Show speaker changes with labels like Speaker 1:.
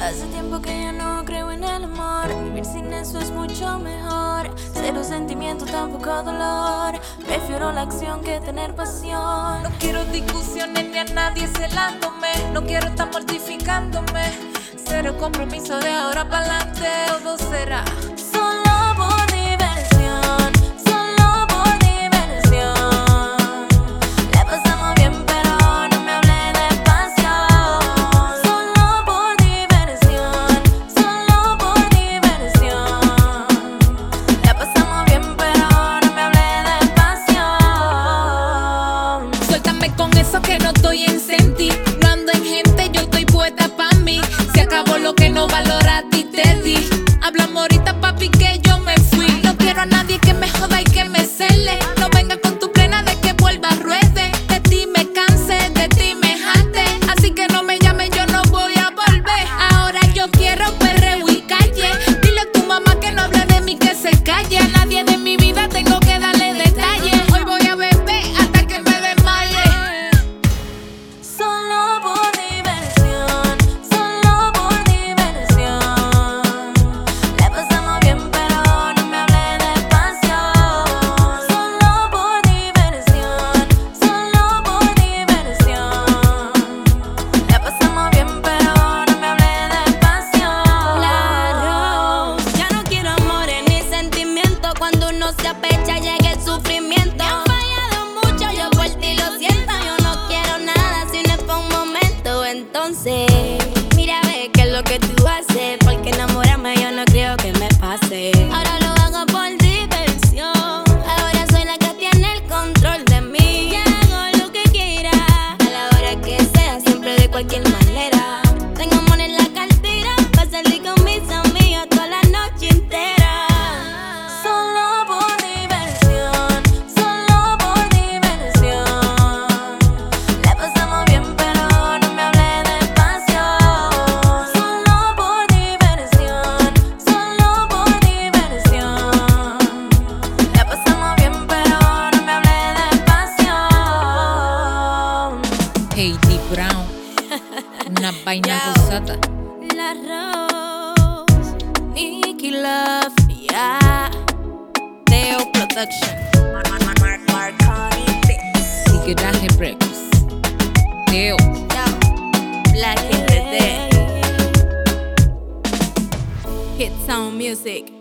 Speaker 1: Hace tiempo que ya no creo en el amor. Vivir sin eso es mucho mejor. Cero sentimiento, tampoco dolor. Prefiero la acción que tener pasión.
Speaker 2: No quiero discusiones ni a nadie celándome. No quiero estar mortificándome. Cero compromiso de ahora para adelante. Todo será
Speaker 1: solo por diversión. Solo por diversión. La pasamos bien, pero no me hable de pasión. Solo por diversión. Solo por diversión. La pasamos bien, pero no me hable de pasión.
Speaker 2: Suéltame con eso que no estoy en senti. No ando en gente, yo estoy puesta pa' mí. Se acabó lo que no valora a ti te di. Hablamos ahorita, papi, que yo me fui. No quiero a nadie que me joda y que me cele. No venga con tu plena de que vuelva a ruede. De ti me cansé, de ti me jate. Así que no me llames, yo no voy a volver. Ahora yo quiero perreo y calle. Dile a tu mamá que no hable de mí, que se calle. A nadie de mi vida tengo que darle detalles. Hoy voy a beber hasta que me desmaye.
Speaker 1: Solo por diversión. Solo por diversión. La pasamos bien, pero no me hable de pasión. Solo por diversión. Solo por diversión. La pasamos bien, pero no me hable de pasión. Claro, ya no quiero amores ni sentimientos. Cuando uno se apecha llega el sufrimiento. Me han fallado mucho, yo por ti lo siento. Yo no quiero nada si no es por un momento. Entonces, mira, ve qué es lo que tú haces. Porque enamorarme yo no creo que me pase. Ahora lo hago por diversión. Ahora soy la que tiene el control de mí. Y hago lo que quiera, a la hora que sea, siempre de cualquier manera. Tengo money en la cartera, pa' salir con mis amigas toda la noche entera. Solo por diversión. Solo por diversión. La pasamos bien, pero no me hable de pasión. Solo por diversión. Solo por diversión. La pasamos bien, pero no me hable de pasión.
Speaker 2: Heidi Brown, una vaina rosada.
Speaker 1: La Rose, Nicky Love, yeah.
Speaker 2: Teo Production, Tigeraje Records. Teo,
Speaker 1: Black in the Day. Hit Sound Music.